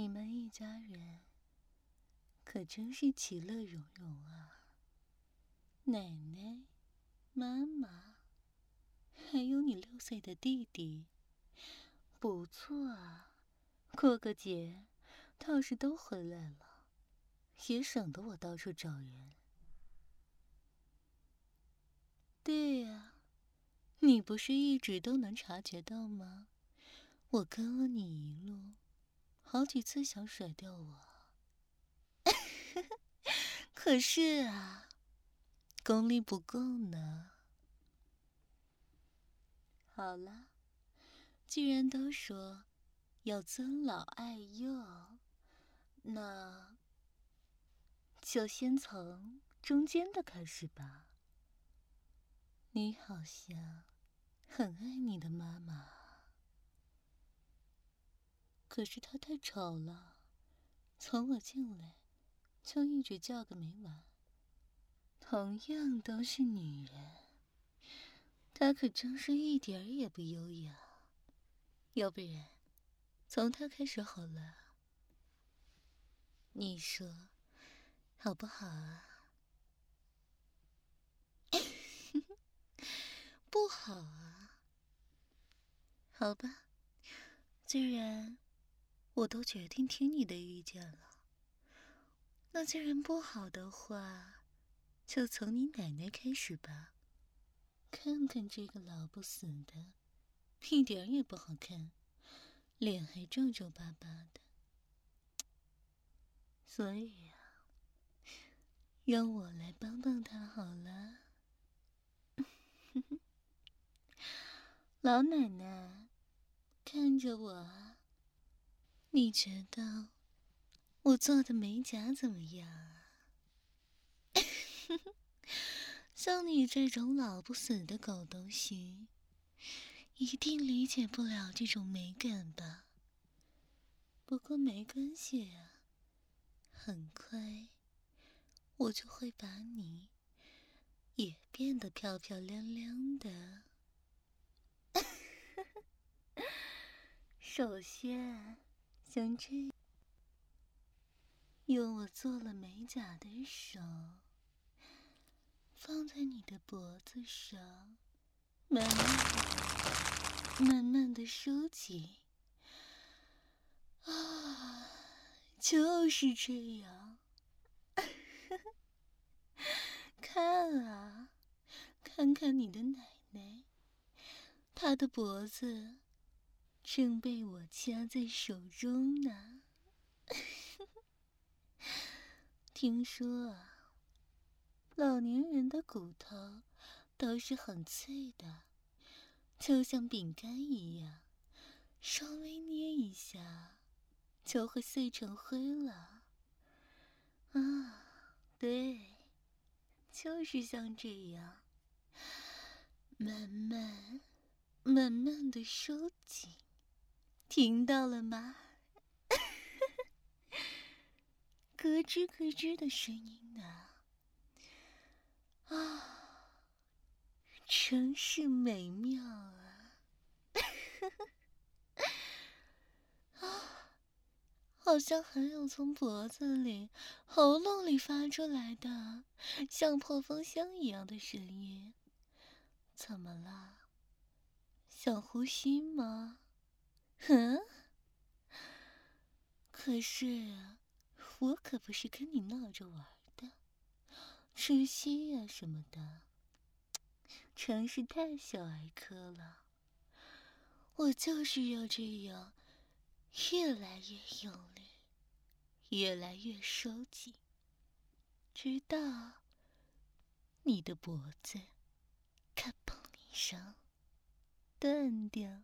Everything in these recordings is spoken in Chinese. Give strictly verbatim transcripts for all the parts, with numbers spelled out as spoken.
你们一家人可真是其乐融融啊！奶奶、妈妈，还有你六岁的弟弟，不错啊。过个节，倒是都回来了，也省得我到处找人。对呀，你不是一直都能察觉到吗？我跟了你一路，好几次想甩掉我。可是啊，功力不够呢。好了，既然都说要尊老爱幼，那就先从中间的开始吧。你好像很爱你的妈妈，可是她太吵了，从我进来就一直叫个没完。同样都是女人，她可真是一点儿也不优雅。要不然，从她开始好了，你说好不好啊？不好啊。好吧，既然我都决定听你的意见了，那既然不好的话，就从你奶奶开始吧。看看这个老不死的，一点也不好看，脸还皱皱巴巴的。所以啊，让我来帮帮他好了。老奶奶，看着我啊，你觉得我做的美甲怎么样啊？像你这种老不死的狗东西，一定理解不了这种美感吧？不过没关系啊，很快我就会把你也变得漂漂亮亮的。首先，像这用我做了美甲的手放在你的脖子上，慢慢的、慢慢的收紧。啊，就是这样。看啊，看看你的奶奶，她的脖子正被我掐在手中呢。听说啊，老年人的骨头都是很脆的，就像饼干一样，稍微捏一下就会碎成灰了。啊，对，就是像这样，慢慢、慢慢的收紧，听到了吗？咯吱咯吱的声音呢。啊，真是美妙啊！啊，好像还有从脖子里、喉咙里发出来的，像破风箱一样的声音。怎么了？想呼吸吗？嗯？可是啊，我可不是跟你闹着玩的，吃西呀什么的，真是太小儿科了。我就是要这样，越来越用力，越来越收紧，直到你的脖子咔砰一声断掉。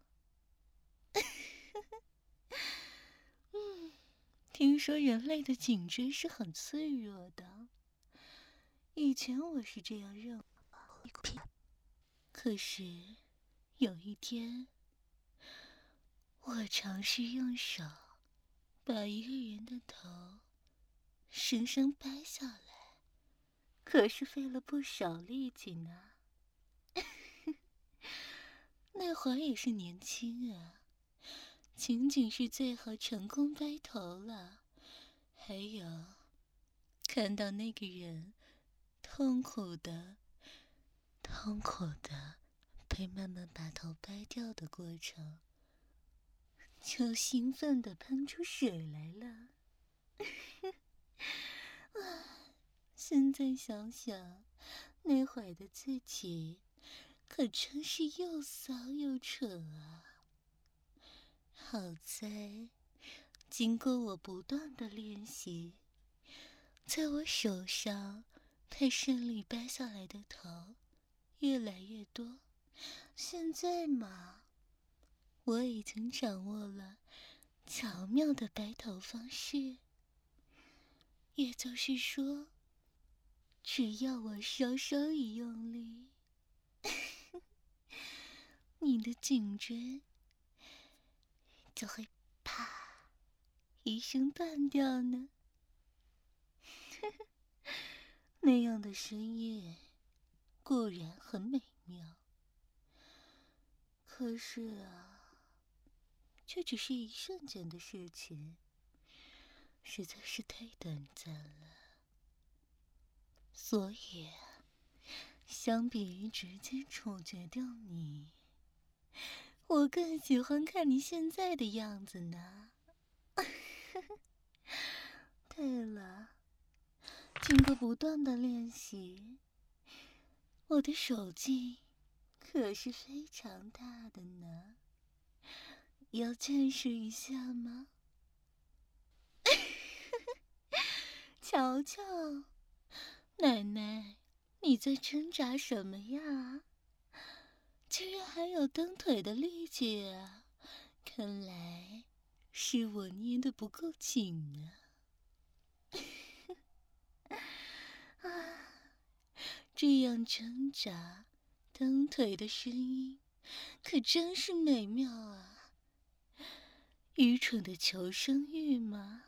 嗯，听说人类的颈椎是很脆弱的，以前我是这样认为。可是有一天，我尝试用手把一个人的头生生掰下来，可是费了不少力气呢。那会儿也是年轻啊， 仅仅是最后成功白头了，还有看到那个人痛苦的、痛苦的被慢慢把头掰掉的过程，就兴奋地喷出水来了。现在想想，那会儿的自己可真是又骚又蠢啊！好在经过我不断的练习，在我手上被顺利掰下来的头越来越多。现在嘛，我已经掌握了巧妙的掰头方式，也就是说，只要我稍稍一用力，你的颈椎就会啪一声断掉呢。那样的声音固然很美妙，可是啊，这只是一瞬间的事情，实在是太短暂了。所以，相比于直接处决掉你，我更喜欢看你现在的样子呢。对了，经过不断的练习，我的手劲可是非常大的呢，要见识一下吗？瞧瞧，奶奶，你在挣扎什么呀？居然还有蹬腿的力气啊！看来是我捏得不够紧呢。啊，这样挣扎、蹬腿的声音，可真是美妙啊！愚蠢的求生欲吗？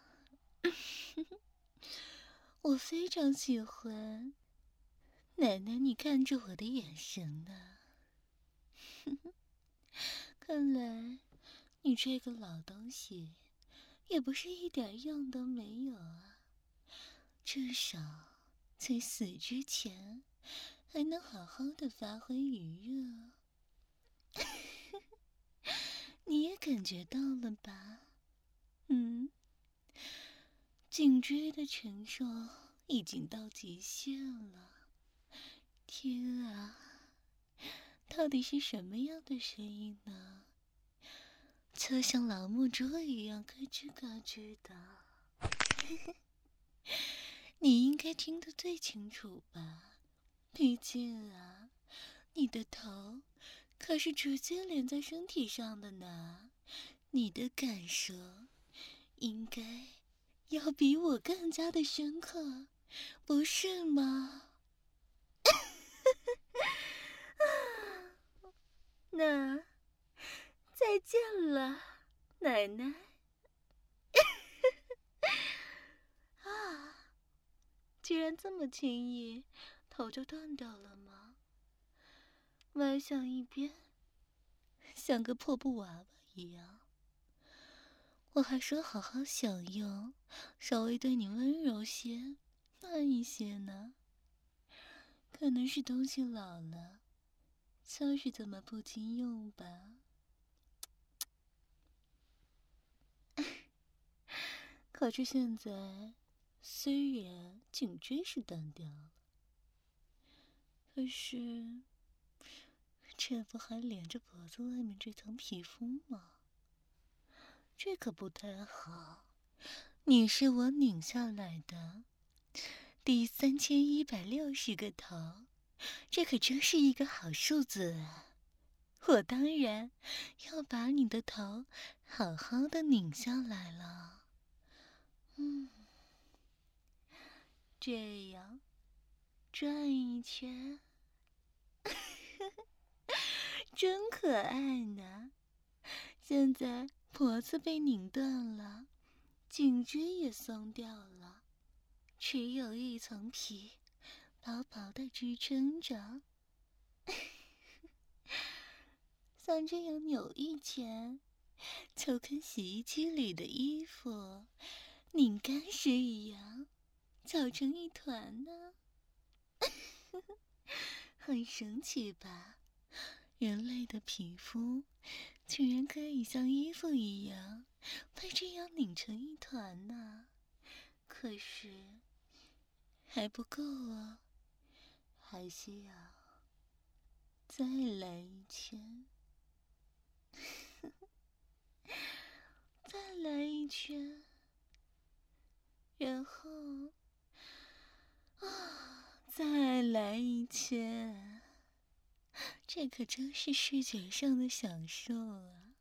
我非常喜欢奶奶你看着我的眼神呢。看来你这个老东西也不是一点用都没有啊，至少在死之前还能好好的发挥余热。你也感觉到了吧？嗯，颈椎的承受已经到极限了。天啊，到底是什么样的声音呢？就像老木桌一样咯吱咯吱的。你应该听得最清楚吧？毕竟啊，你的头可是直接连在身体上的呢，你的感受应该要比我更加的深刻，不是吗？那再见了，奶奶。啊，居然这么轻易，头就断掉了吗？歪向一边，像个破布娃娃一样。我还说好好享用，稍微对你温柔些、慢一些呢。可能是东西老了，就是这么不经用吧。可是现在，虽然颈椎是断掉了，可是这不还连着脖子外面这层皮肤吗？这可不太好。你是我拧下来的第三千一百六十个头，这可真是一个好数字啊！我当然要把你的头好好的拧下来了。嗯，这样转一圈，真可爱呢。现在脖子被拧断了，颈椎也松掉了，只有一层皮薄薄的支撑着。像这样扭一圈， 就跟洗衣机里的衣服拧干时一样，搅成一团呢。很神奇吧？人类的皮肤居然可以像衣服一样被这样拧成一团呢。可是还不够啊，还需要再来一圈。再来一圈，然后啊，再来一圈。这可真是视觉上的享受啊！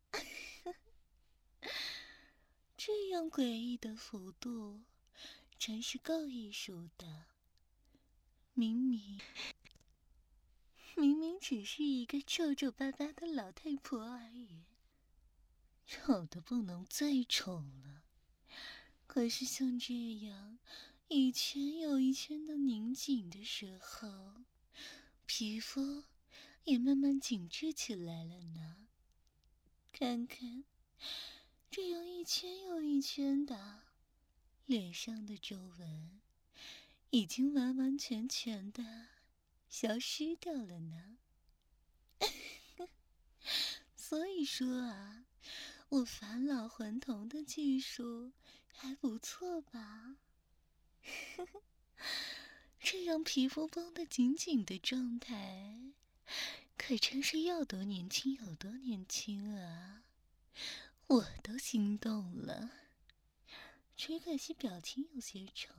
这样诡异的幅度，真是够艺术的。明明明明只是一个皱皱巴巴的老太婆而已，丑的不能再丑了。可是像这样一圈又一圈的拧紧的时候，皮肤也慢慢紧致起来了呢。看看，这样一圈又一圈的，脸上的皱纹已经完完全全的消失掉了呢。所以说啊，我返老还童的技术还不错吧？这样皮肤绷得紧紧的状态，可真是要多年轻有多年轻啊！我都心动了，只可惜表情有些丑。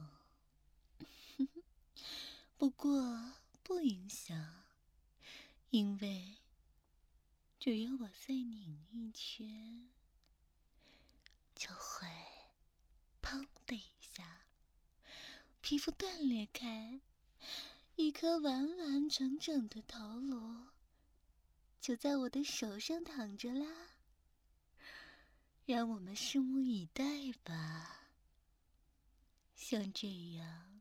不过不影响，因为只要我再拧一圈，就会砰的一下，皮肤断裂开，一颗完完整整的头颅就在我的手上躺着啦。让我们拭目以待吧。像这样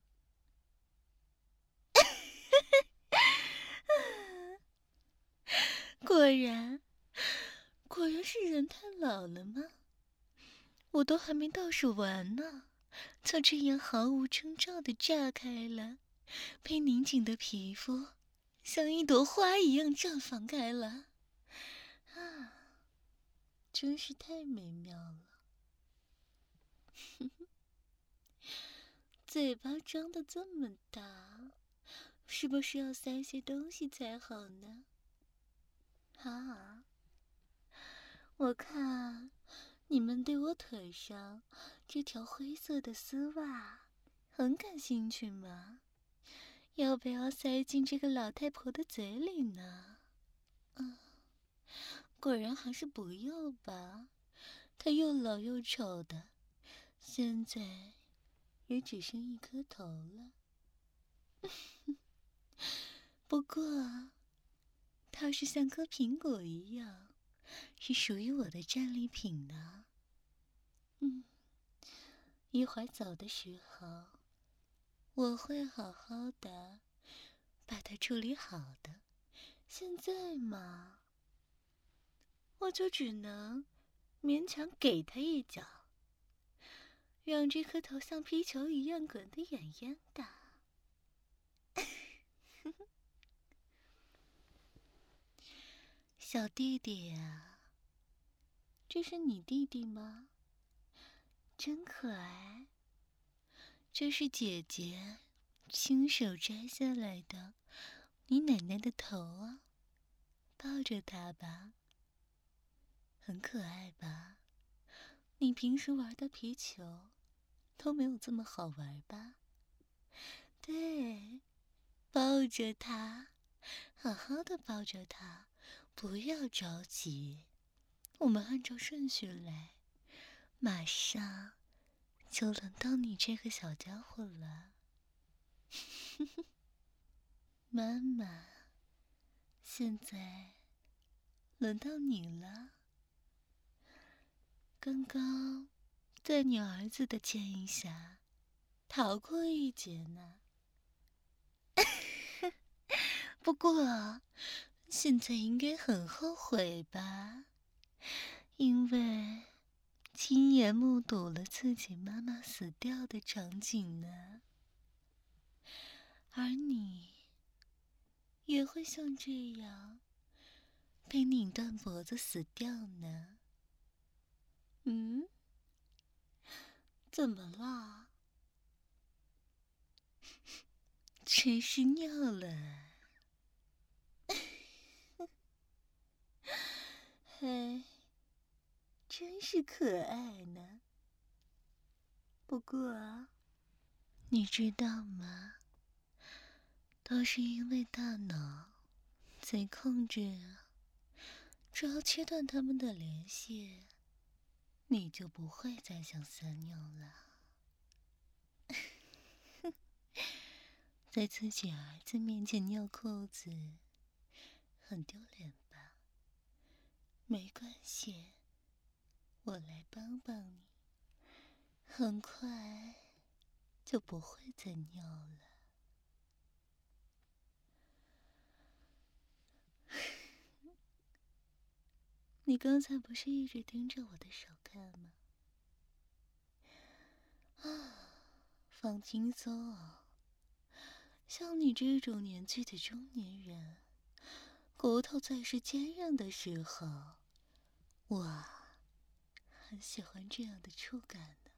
果然果然是人太老了吗？我都还没倒数完呢，就这样毫无征兆地炸开了，被拧紧的皮肤像一朵花一样绽放开了。啊，真是太美妙了。嘴巴张得这么大，是不是要塞些东西才好呢？啊，我看你们对我腿上这条灰色的丝袜很感兴趣吗？要不要塞进这个老太婆的嘴里呢？嗯，果然还是不要吧，她又老又丑的，现在也只剩一颗头了。不过它是像颗苹果一样，是属于我的战利品呢。嗯，一会儿走的时候，我会好好的把它处理好的。现在嘛，我就只能勉强给他一脚，让这颗头像皮球一样滚得远远的。小弟弟呀，这是你弟弟吗？真可爱。这是姐姐亲手摘下来的你奶奶的头啊，抱着它吧。很可爱吧？你平时玩的皮球都没有这么好玩吧？对，抱着它，好好的抱着它，不要着急，我们按照顺序来，马上就轮到你这个小家伙了。妈妈，现在轮到你了。刚刚在你儿子的建议下逃过一劫呢。不过现在应该很后悔吧？ 因为亲眼目睹了自己妈妈死掉的场景呢。而你也会像这样被拧断脖子死掉呢？嗯？怎么了？真是尿了。嘿，真是可爱呢。不过，你知道吗？都是因为大脑在控制啊，只要切断他们的联系，你就不会再想撒尿了。在自己儿子面前尿裤子，很丢脸吧？没关系，我来帮帮你，很快就不会再尿了。你刚才不是一直盯着我的手看吗？啊，放轻松哦。像你这种年纪的中年人，骨头最是坚韧的时候，我很喜欢这样的触感呢。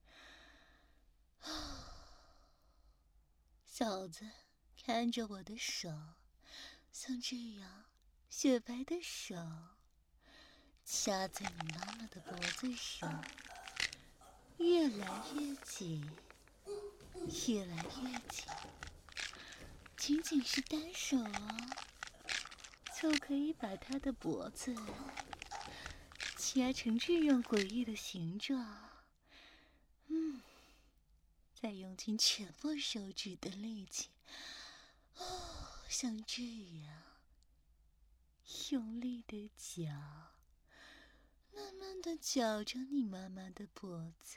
小子，看着我的手，像这样雪白的手，掐在你妈妈的脖子上，越来越紧，越来越紧。仅仅是单手哦，就可以把她的脖子掐成这样诡异的形状。嗯，再用尽全部手指的力气，哦，像这样用力的绞，慢慢的绞着你妈妈的脖子。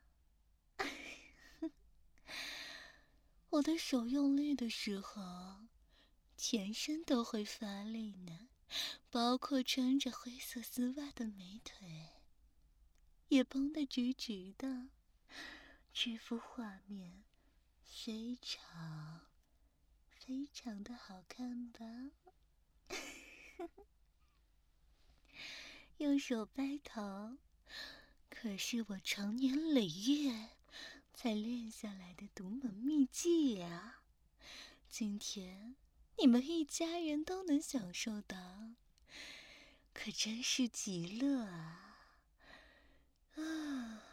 我的手用力的时候，全身都会发力呢，包括穿着灰色丝袜的美腿，也绷得直直的。这幅画面非常非常的好看吧？用手掰头，可是我长年累月才练下来的独门秘技呀！今天你们一家人都能享受到，可真是极乐啊！啊，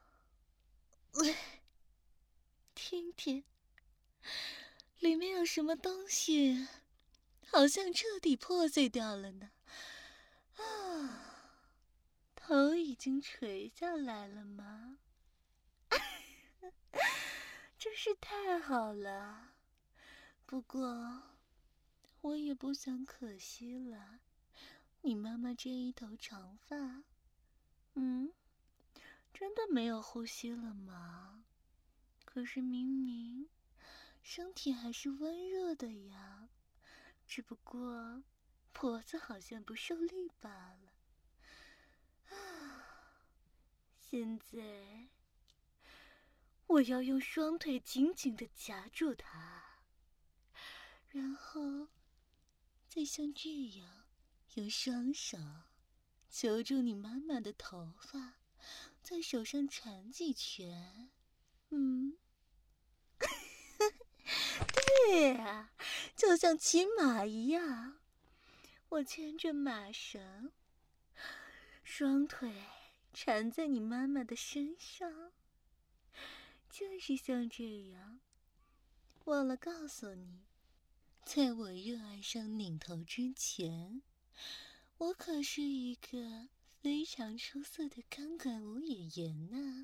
听听，里面有什么东西？好像彻底破碎掉了呢。啊，头已经垂下来了吗？真是太好了。不过，我也不想可惜了你妈妈这一头长发。嗯，真的没有呼吸了吗？可是明明身体还是温热的呀，只不过脖子好像不受力罢了。啊，现在我要用双腿紧紧地夹住它，然后再像这样用双手揪住你妈妈的头发，在手上缠几圈。嗯，对呀，就像骑马一样，我牵着马绳，双腿缠在你妈妈的身上，就是像这样。忘了告诉你，在我热爱上拧头之前，我可是一个非常出色的钢管舞演员呢。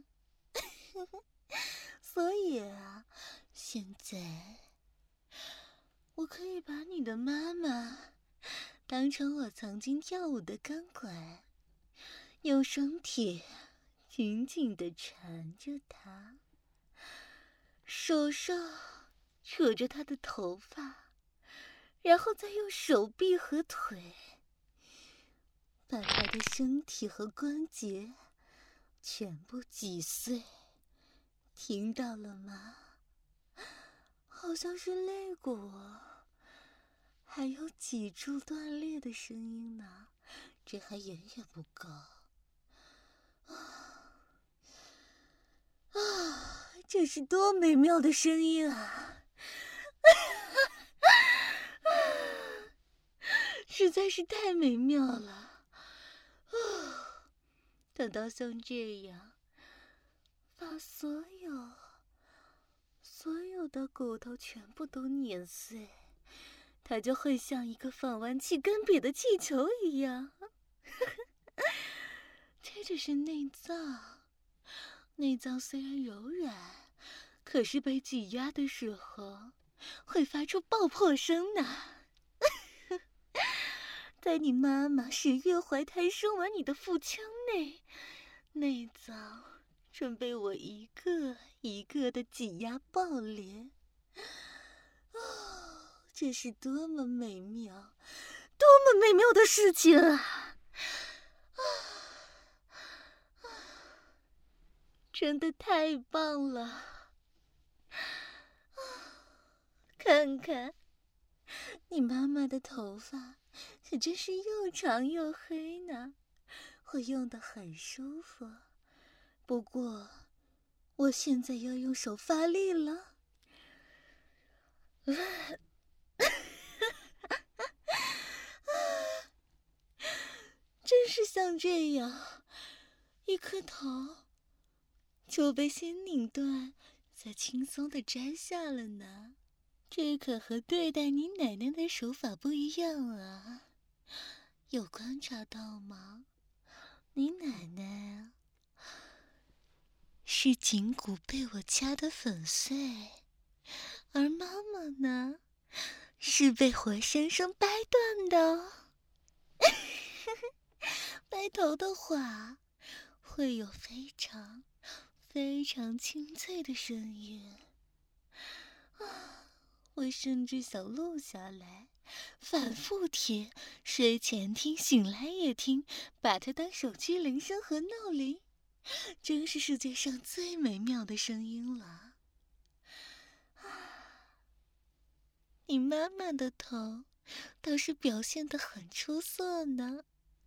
所以啊，现在我可以把你的妈妈当成我曾经跳舞的钢管，用双腿紧紧地缠着她，手上扯着她的头发，然后再用手臂和腿把他的身体和关节全部挤碎，听到了吗？好像是肋骨，还有脊柱断裂的声音呢，这还远远不够。啊啊！这是多美妙的声音啊！实在是太美妙了。啊！等到像这样，把所有所有的骨头全部都碾碎，它就会像一个放完气干瘪的气球一样。这只是内脏，内脏虽然柔软，可是被挤压的时候会发出爆破声呢。在你妈妈十月怀胎生完你的腹腔内，内脏准备我一个一个的挤压爆裂。哦，这是多么美妙，多么美妙的事情啊！啊啊，真的太棒了！啊，看看你妈妈的头发可真是又长又黑呢，我用得很舒服。不过我现在要用手发力了。真是像这样，一颗头就被先拧断，再轻松地摘下了呢。这可和对待你奶奶的手法不一样啊！有观察到吗？你奶奶是颈骨被我掐得粉碎，而妈妈呢，是被活生生掰断的哦。掰头的话，会有非常非常清脆的声音啊！我甚至想录下来，反复听，睡前听，醒来也听，把它当手机铃声和闹铃，真是世界上最美妙的声音了。你妈妈的头倒是表现得很出色呢。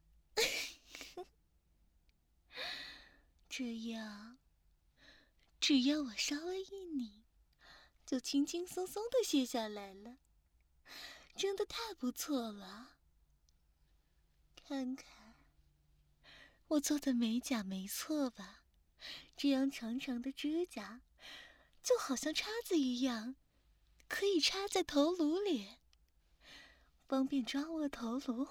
这样，只要我稍微一拧，就轻轻松松地卸下来了，真的太不错了。看看，我做的美甲没错吧？这样长长的指甲，就好像叉子一样，可以插在头颅里，方便抓握头颅。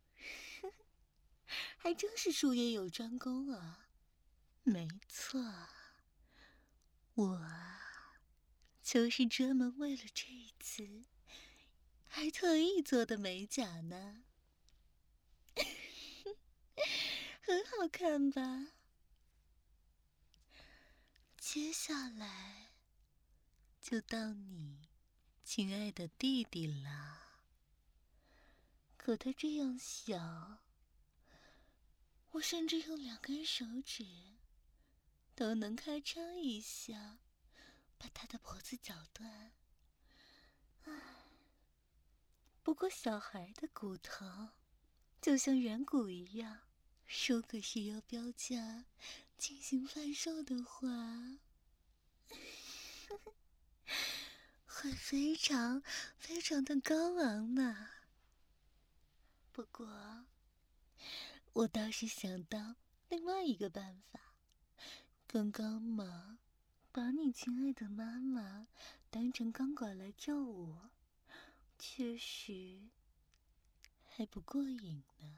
还真是术业有专攻啊！没错，我啊，就是专门为了这一次，还特意做的美甲呢。很好看吧？接下来就到你亲爱的弟弟啦。可他这样小，我甚至用两根手指都能咔嚓一下把他的脖子绞断。唉，不过小孩的骨头就像软骨一样，如果是要标价进行贩售的话，会非常非常的高昂呢。不过我倒是想到另外一个办法。刚刚嘛，把你亲爱的妈妈当成钢管来叫我，确实还不过瘾呢。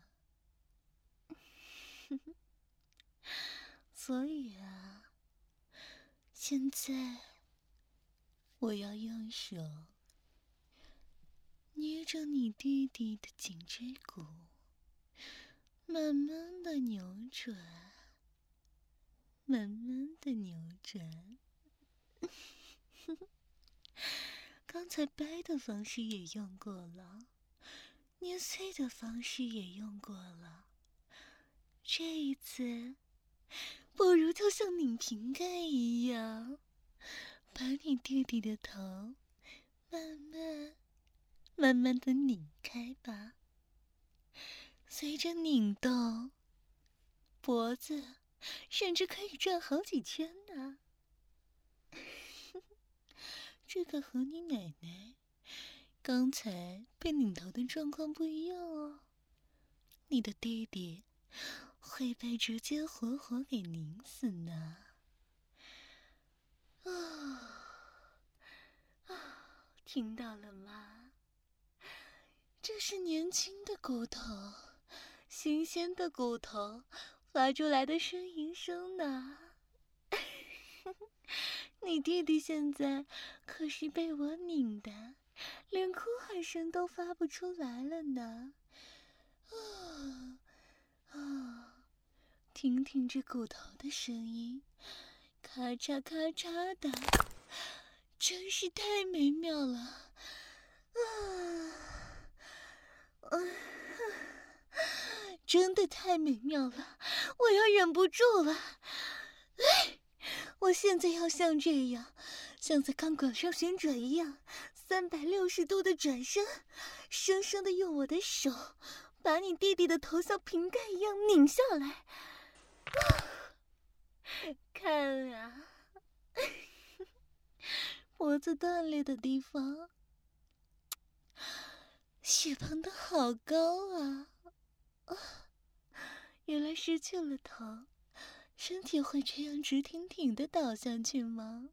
所以啊，现在我要用手捏着你弟弟的颈椎骨，慢慢的扭转，慢慢的扭转。刚才掰的方式也用过了，捏碎的方式也用过了， 这一次，不如就像拧瓶盖一样，把你弟弟的头慢慢、慢慢的拧开吧。随着拧动，脖子甚至可以转好几圈呢。这个和你奶奶刚才被拧头的状况不一样哦。你的弟弟会被直接活活给拧死呢。啊、哦、啊！听到了吗？这是年轻的骨头，新鲜的骨头发出来的呻吟声呢。你弟弟现在可是被我拧的，连哭喊声都发不出来了呢。啊啊！听听这骨头的声音，咔嚓咔嚓的，真是太美妙了。啊啊！真的太美妙了，我要忍不住了。哎，我现在要像这样，像在钢管上旋转一样，三百六十度的转身，生生的用我的手把你弟弟的头像瓶盖一样拧下来。啊、看啊，脖子断裂的地方，血膨得好高啊！啊，原来失去了头，身体会这样直挺挺的倒下去吗？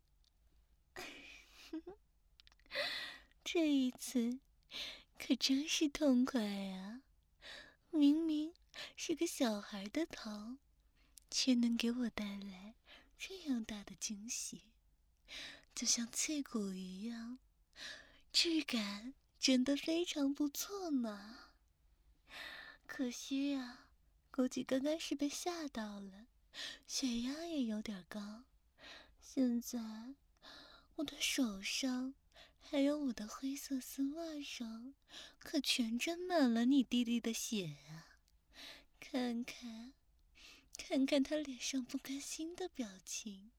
这一次可真是痛快啊！明明是个小孩的头，却能给我带来这样大的惊喜，就像脆骨一样，质感真的非常不错呢。可惜啊，估计刚刚是被吓到了，血压也有点高。现在我的手上还有我的灰色丝袜上，可全沾满了你弟弟的血啊！看看，看看他脸上不甘心的表情。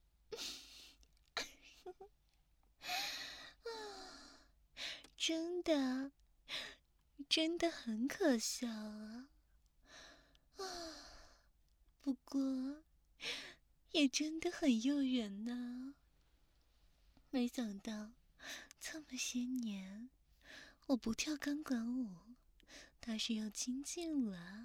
啊，真的，真的很可笑啊！啊，不过也真的很诱人呢。没想到这么些年我不跳钢管舞，倒是要精进了。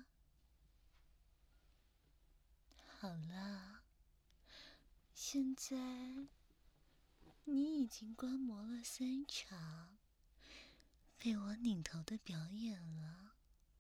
好了，现在你已经观摩了三场被我拧头的表演了。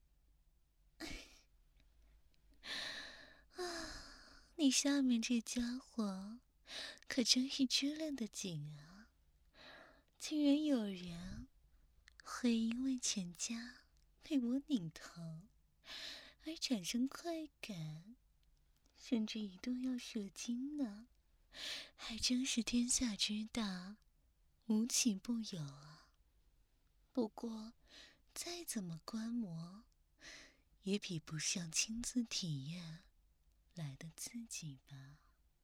啊，你下面这家伙可真是知练的紧啊！竟然有人会因为全家被我拧头而产生快感，甚至一度要射精呢，还真是天下之大，无奇不有啊！不过再怎么观摩，也比不上亲自体验来的刺激吧。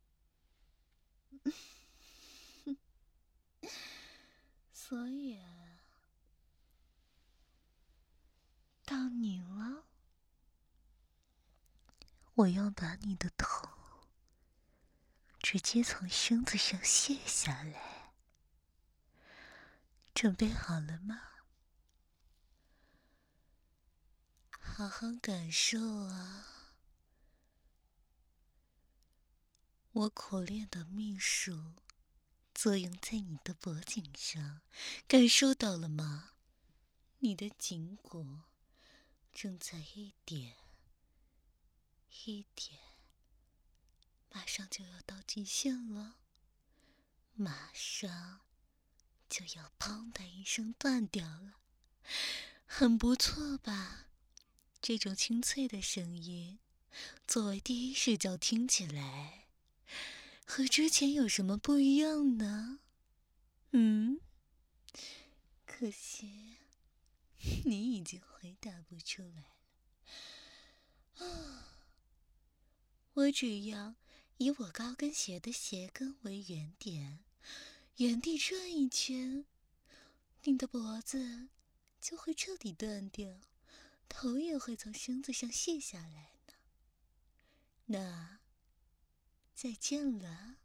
所以啊，到你了，我要把你的头直接从身子上卸下来，准备好了吗？好好感受啊，我苦练的秘术作用在你的脖颈上，感受到了吗？你的颈骨正在一点一点，马上就要到极限了，马上就要砰的一声断掉了。很不错吧？这种清脆的声音，作为第一视角听起来，和之前有什么不一样呢？嗯？可惜你已经回答不出来了。啊， 我只要以我高跟鞋的鞋跟为原点，原地转一圈，你的脖子就会彻底断掉，头也会从身子上卸下来呢。那，再见了。